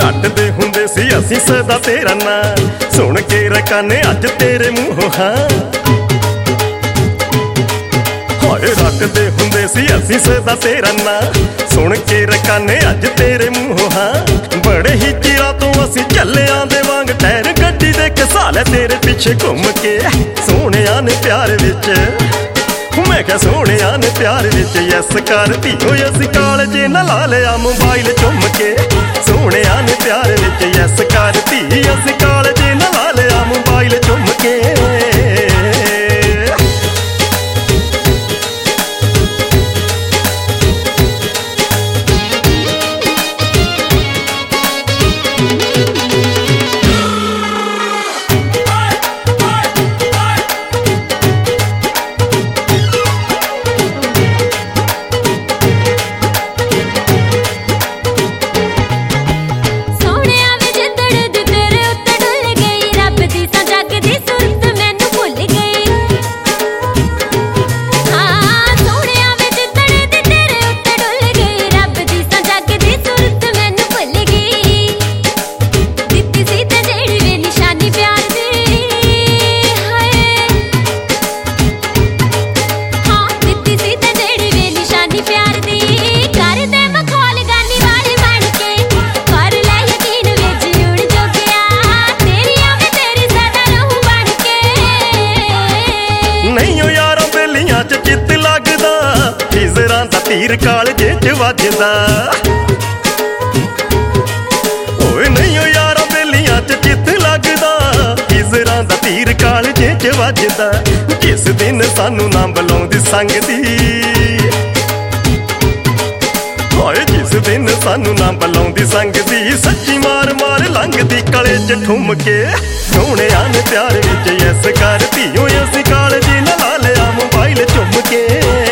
रटदे हुंदे सी असीं सदा तेरा नां, सुन के रकाने अज तेरे मूंहों हां। हाय रटदे हुंदे सी असीं सदा तेरा नां, सुन के रकाने अज तेरे मूंहों हां। बड़े ही चिरां तों असीं चले आंदे वांग टैर गड्डी दे घसा लै तेरे पिछे घुम के। सोहणिया ने प्यार विच मैं क्या सोहणिया ने प्यार विच यस कर धीओ असीं कालजे न ला लिया मोबाइल चुम के। सोहणिया ने प्यार विच यस कर धी असीं कालजे न ला लिया मोबाइल चुम के। तीर कालजे च वजदा ओए नहीं ओ यारा बेलियां च चित लगदा। हिजरां दा तीर कालजे च वजदा। जिस दिन सानू ना बुलाउंदी संग दी, ओए जिस दिन सानू ना बुलाउंदी संग दी, सच्ची मार मार लंघदी गले च ठुम के। सोहणिया ने प्यार विच यस कर धीओ असीं कालजे न ला लिया मोबाइल चुम के।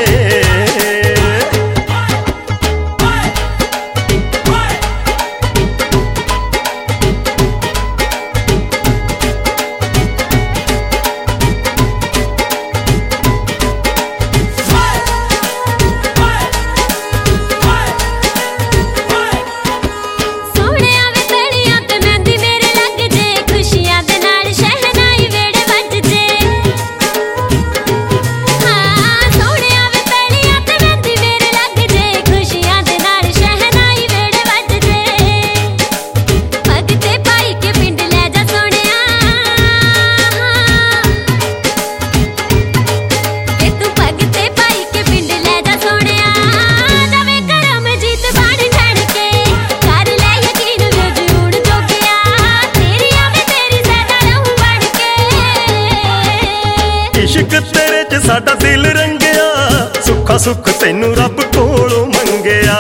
इश्क तेरे च साडा दिल रंगिया, सुखा सुख तैनू रब कोलों मंगिया।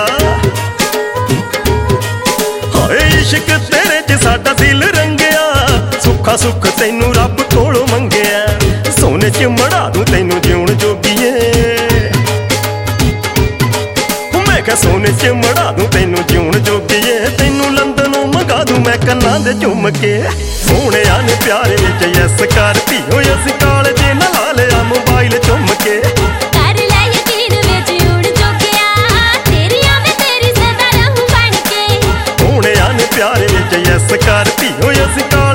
हाय इश्क तेरे च साडा दिल रंगिया, सुखा सुख तैनू रब कोलों मंगिया। सोने च मड़ा दूं तैनू जीउण जोगीए, मैं क्या सोने च मड़ा दूं तैनू जीउण जोगीए। तैनू लंदनों मंगा दूं मैं कन्नां दे झुम के। सोहणिया ने प्यार विच यस कर धीओ असीं कालजे न ला लिया मोबाइल चुम के। कर लै यकीन वे जीउण जोगिया, तेरियां मैं तेरी सदा रहूं बन के। सोहणिया ने प्यार विच यस कर धीओ असीं